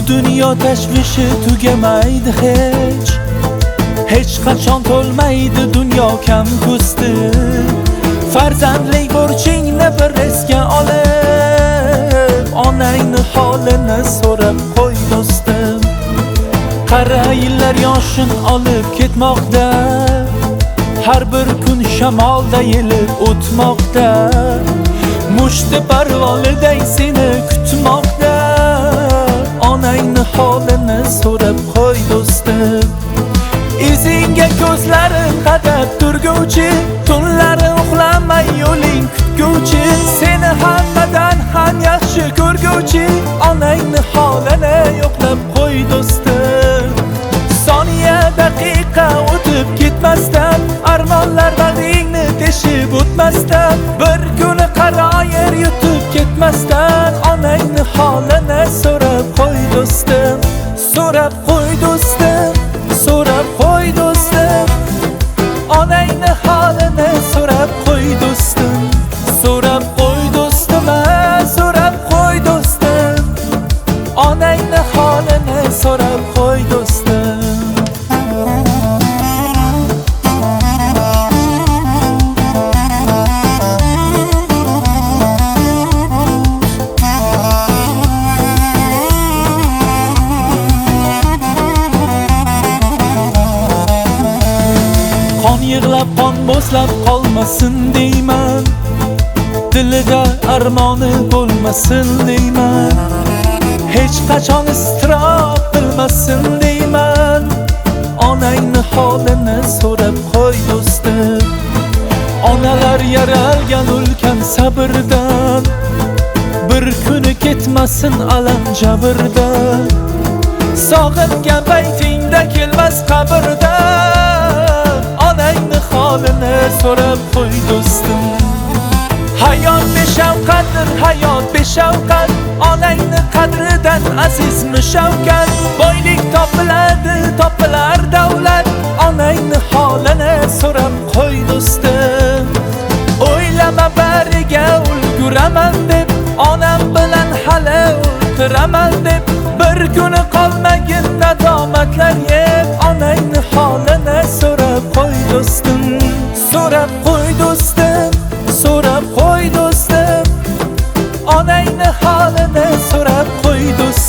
dunyo tashvishi tugamaydi hech qachon to'lmaydi dunyo kam ko'sti. Farzandlik burchingni bir esga olib, onangni holini so'rab qo'y do'stim. Qara yillar yoshin olib ketmoqda, har bir kun shamolda yelib o'tmoqda. Mushti parvoliday seni kutmoqda, onangni holini so'rab qo'y do'stim. Izingga ko'zlari qadab turguvchi, tunlari uxlamay yo'ling kutguvchi, seni hammadan ham yaxshi ko'rguvchi, onangni holini yo'qlab qo'y do'stim. Soniya daqiqa o'tib ketmasdan, armonlar bag'ringni teshib o'tmasdan, bir kuni qaro yer yutib ketmasdan, onangni holini so'rab qo'y do'stim. So'rab qo'y do'stim, so'rab qo'y do'stim. Onangni holini so'rab qo'y do'stim. So'rab qo'y do'stim, so'rab qo'y do'stim. Onangni holini so'rab qo'y do'stim. Qon yig'lab qon bo'slab qolmasin deyman, dilida armoni bo'lmasin deyman, hech qachon istrob bilmasin deyman. Onangni holini so'rab qo'y do'stim. Onalar yaralgan ulkan sabrdan, bir kuni ketmasin alam jabrdan. Sog'ingan paytingda kelmas qabrdan, onangni holini so'rab qo'y do'stim. Hayot beshafqatdir, hayot beshafqat, onangni qadridan azizmi shavkat. Boylik topiladi, topilar davlat, onangni holini so'rab qo'y do'stim. O'ylama bariga ulguraman deb, onam bilan hali o'tiraman deb, bir kuni qolmagin nadomatlar yeb, onangni holini so'rab qo'y do'stim. So'rab qo'y do'stim, so'rab qo'y do'stim. Onangni holini so'rab qo'y do'stim.